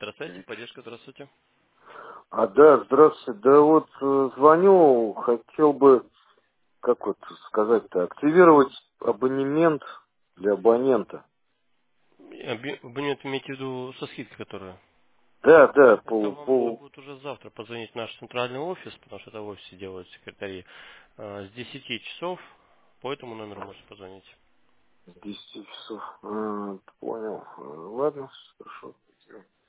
Здравствуйте, поддержка, здравствуйте. Да, здравствуйте. Да вот звоню, хотел бы, как вот сказать-то, активировать абонемент для абонента. Абонент имеете в виду со скидкой, которая? Да, да, Это вам нужно будет уже завтра позвонить в наш центральный офис, потому что это в офисе делают секретари. С 10 часов по этому номеру можете позвонить. с 10 часов. Понял. Ладно, хорошо.